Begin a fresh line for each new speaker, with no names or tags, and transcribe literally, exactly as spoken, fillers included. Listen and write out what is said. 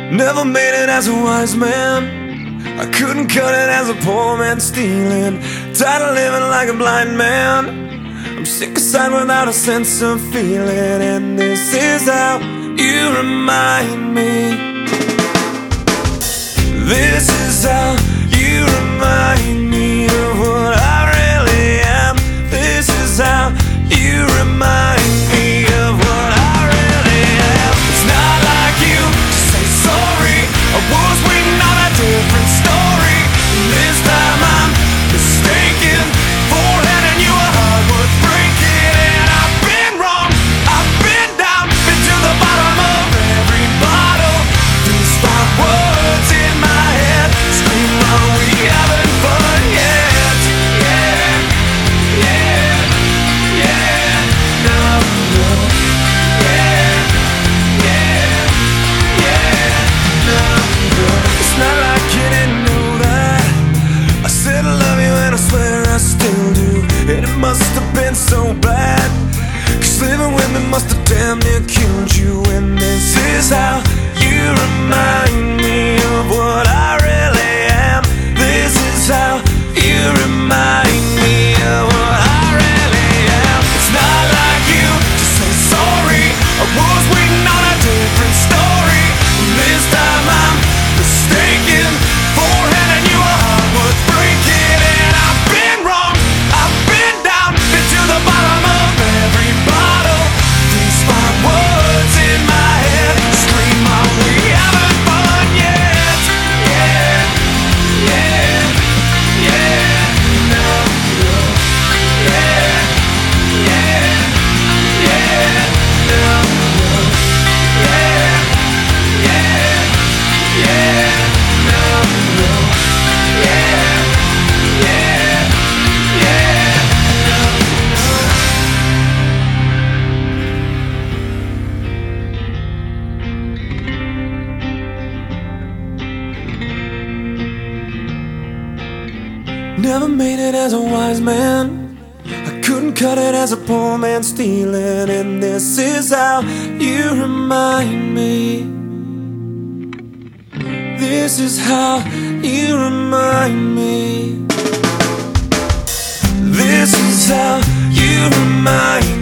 Never made it as a wise man. I couldn't cut it as a poor man stealing. Tired of living like a blind man. I'm sick aside without a sense of feeling. And this is how you remind me. This is how you remind me of what I really am. This is how you remind me of what I really am. It's not like you to say sorry. I was waiting on a different story. This time I'm mistaken for handing you a heart worth breaking. And I've been wrong, I've been down, been to the bottom of every bottle. These five words in my head scream, are we having fun yet? Yeah, yeah, yeah, no, no. Yeah, yeah, yeah, no, no. It's not like you didn't know that I said I love you and I swear I still do. And it must have been so bad, 'cause living with me must have damn near killed you. And this is how you remind me of what I really am. This is how you remind me of what I really am. It's not like you to say sorry. I was waiting on a different story. This time I'm mistaken for handing you a heart worth breaking. And I've been wrong, I've been down, been to the bottom of every bottle. These five words in my head scream, are we having fun yet? Yeah, yeah, yeah, no, no. Yeah, yeah, yeah, no, no. Yeah, yeah, yeah, no, no. Yeah, yeah, yeah, no, no. Never made it as a wise man. I couldn't cut it as a poor man stealing. And this is how you remind me. This is how you remind me. This is how you remind me.